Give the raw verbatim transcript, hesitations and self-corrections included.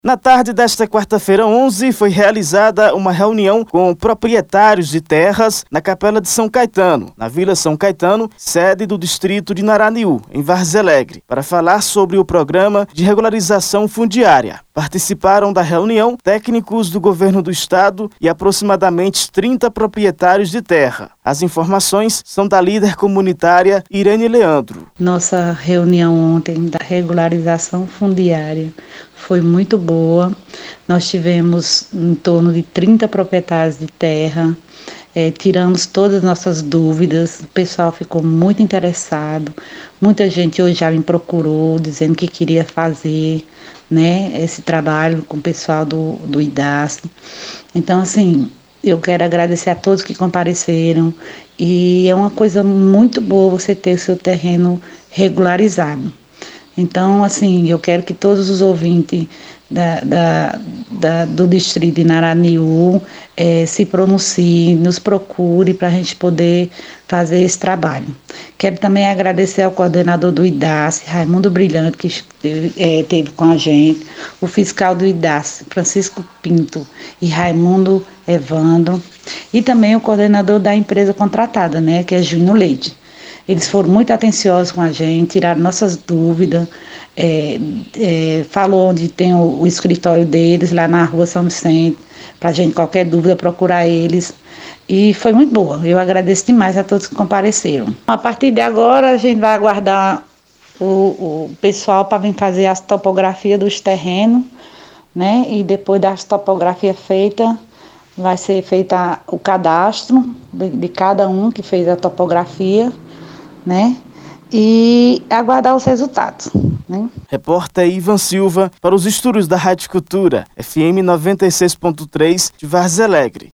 Na tarde desta quarta-feira onze, foi realizada uma reunião com proprietários de terras na Capela de São Caetano, na Vila São Caetano, sede do distrito de Naraniú, em Várzea Alegre, para falar sobre o programa de regularização fundiária. Participaram da reunião técnicos do governo do estado e aproximadamente trinta proprietários de terra. As informações são da líder comunitária Irene Leandro. Nossa reunião ontem da regularização fundiária foi muito boa. Nós tivemos em torno de trinta proprietários de terra, é, tiramos todas as nossas dúvidas, o pessoal ficou muito interessado, muita gente hoje já me procurou dizendo que queria fazer, né, esse trabalho com o pessoal do, do IDASC. Então, assim, eu quero agradecer a todos que compareceram e é uma coisa muito boa você ter o seu terreno regularizado. Então, assim, eu quero que todos os ouvintes da, da, da, do distrito de Naraniú eh, se pronunciem, nos procure para a gente poder fazer esse trabalho. Quero também agradecer ao coordenador do IDASC, Raimundo Brilhante, que esteve, eh, esteve com a gente, o fiscal do IDASC, Francisco Pinto e Raimundo Evandro, e também o coordenador da empresa contratada, né, que é Júnior Leite. Eles foram muito atenciosos com a gente, tiraram nossas dúvidas, é, é, falou onde tem o, o escritório deles, lá na rua São Vicente, para a gente, qualquer dúvida, procurar eles. E foi muito boa, eu agradeço demais a todos que compareceram. A partir de agora, a gente vai aguardar o, o pessoal para vir fazer as topografias dos terrenos, né? E depois das topografias feitas, vai ser feita o cadastro de, de cada um que fez a topografia, né? E aguardar os resultados, né? Repórter Ivan Silva para os estúdios da Rádio Cultura, F M noventa e seis ponto três de Várzea Alegre.